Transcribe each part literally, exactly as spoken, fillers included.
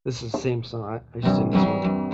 This is the same song. I, I should sing this one.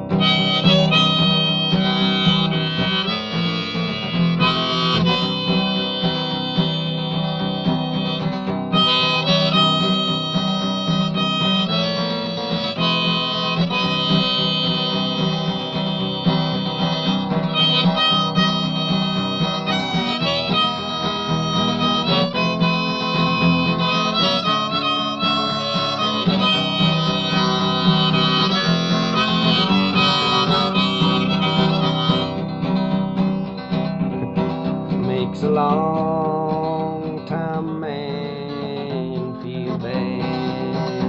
Makes a long time man feel bad.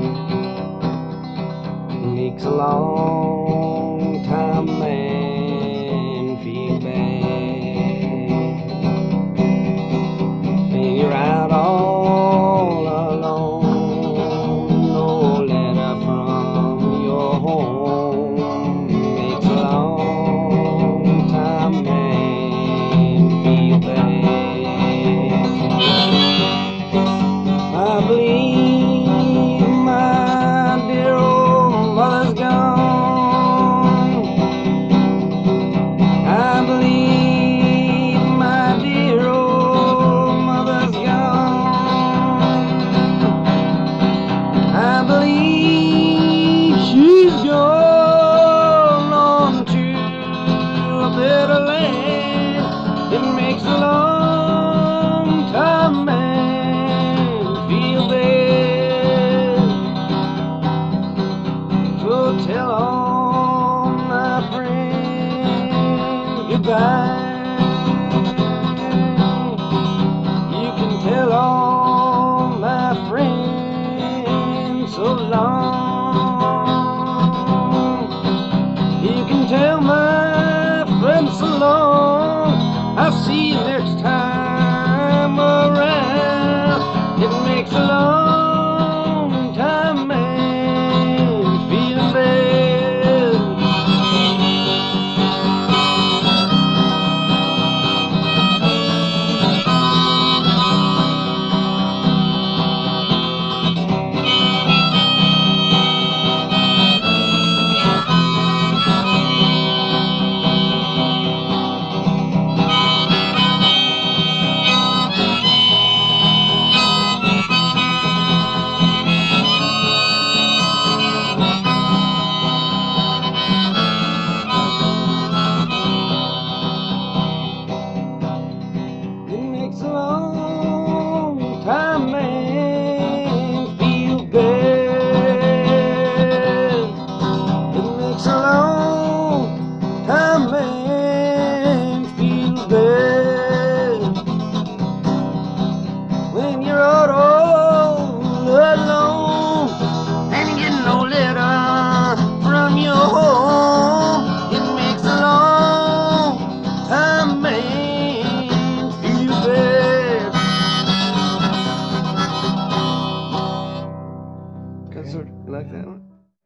Makes a long time man feel bad. And you're out all alone, no letter from your home. Makes a long time man feel bad. I believe my dear old mother's gone. I believe my dear old mother's gone. I believe she's gone on to a better land. It makes a long time man feel bad. So tell all my friends goodbye. You can tell all my friends so long. You can tell my friends so long. I'll see you next time around. It makes a long time man feel bad. It makes a long time man feel bad. It makes a long time man feel bad.